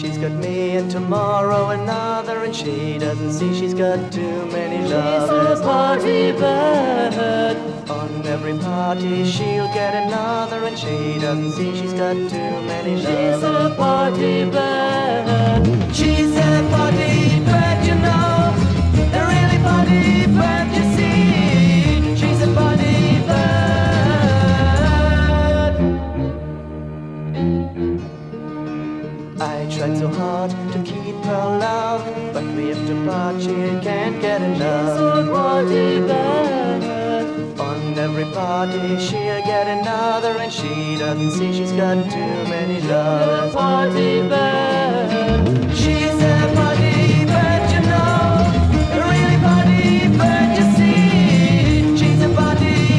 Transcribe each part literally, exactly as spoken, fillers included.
she's got me, and tomorrow another, and she doesn't see she's got too many lovers. She's a party bird. On every party she'll get another, and she doesn't see she's got too many lovers. She's a party bird. She's a party bird, you know, a really party bird, you see. She's a party bird. I tried so hard to keep her love, but we have to part, she can't get enough. She's a party bird. On every party she'll get another, and she doesn't see she's got too many lovers. A party bird. She's a party bird, you know, a really party bird, you see. She's a party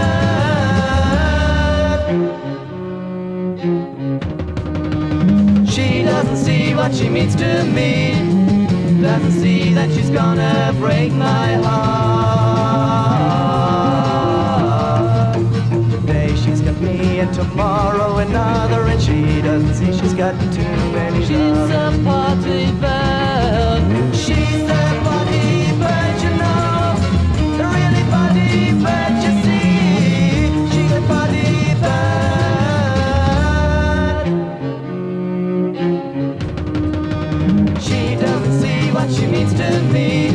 bird. She doesn't see what she means to me, doesn't see that she's gonna break my heart. Today she's got me, and tomorrow another, and she doesn't see she's got too many She's lovers. a party bird. She's a party bird, you know, a really party bird, you see. She's a party bird. She doesn't see what she means to me,